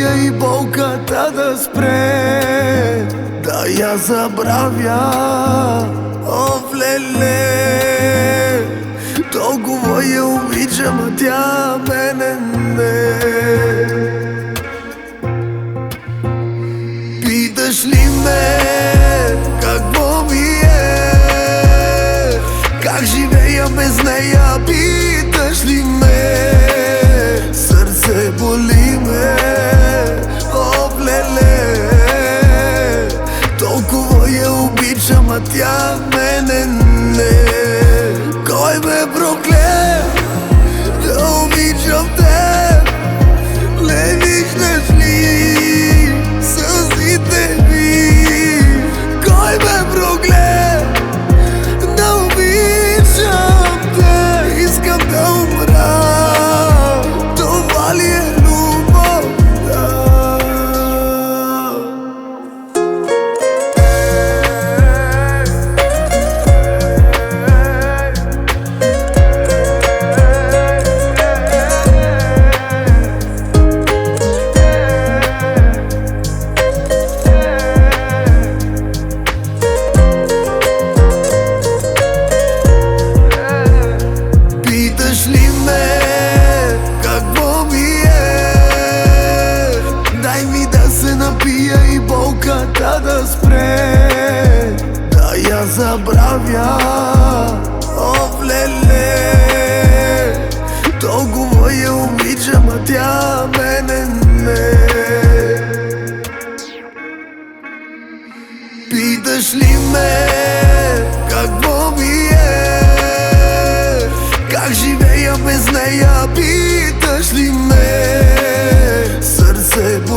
напия и болката да спре, да я забравя. О, леле, толкова я обичам, а тя мене не. Питаш ли ме какво ми е, как живея без нея? Питаш ли ме, сърце боли ме. О, леле, толкова я обичам, а тя мене не. Кой ме прокле да обичам те? Не виждаш ли сълзите ми? Кой ме прокле да обичам те? Искам да умра, това ли е любовта? Питаш ли ме какво ми е? Дай ми да се напия и болката да спре, да я забравя. О, леле, толкова я обичам, а тя мене не. Питаш ли ме какво ми е, как живея без нея? Питаш ли ме, сърце